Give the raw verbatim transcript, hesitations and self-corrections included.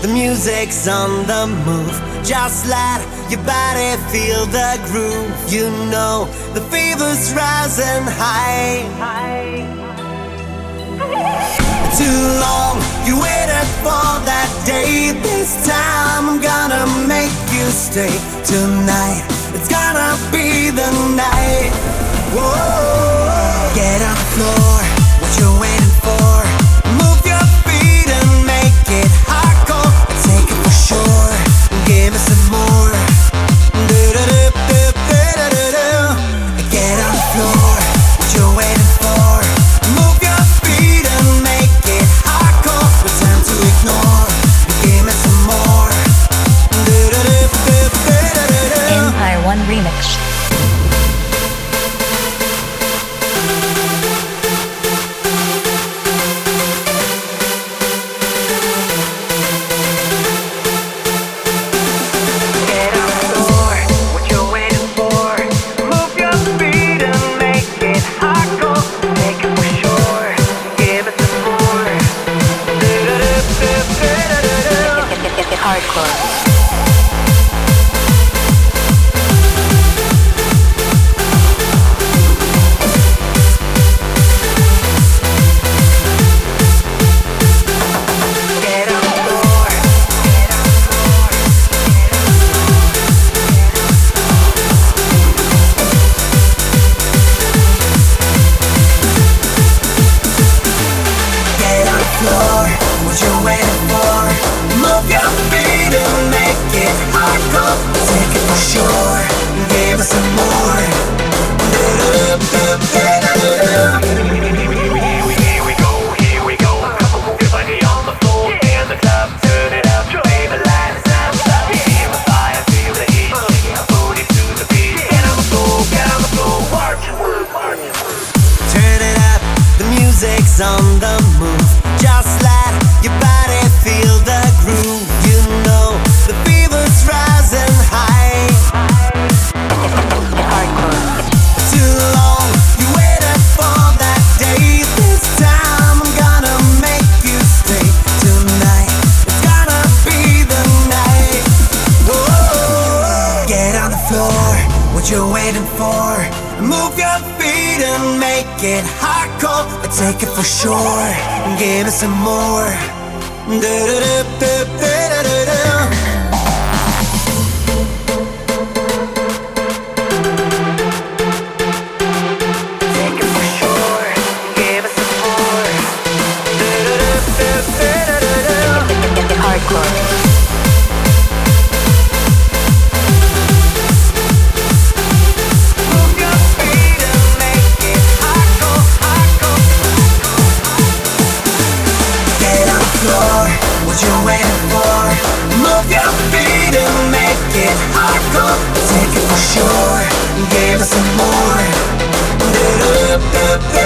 the music's on the move. Just let your body feel the groove. You know the fever's rising high. Too long you waited for that day. This time I'm gonna make you stay. Tonight it's gonna be the night. Whoa. Get on the floor, what you waiting for? Move your feet and make it hardcore. Take it for sure, give me some more. Get on the floor, what you waiting for? Move your feet and make it hardcore. No time to ignore, give me some more. Empire One Remix. Hardcore. On the move, just let your body feel the groove. You know the fever's rising high. Too long you waited for that day. This time I'm gonna make you stay. Tonight it's gonna be the night. Whoa. Get on the floor, what you waiting for? Move your feet and make it hardcore. Take it for sure, give us some more. Take it for sure, give us some more. Hardcore. What you waiting for? Move your feet and make it hardcore. Take it for sure, give us some more.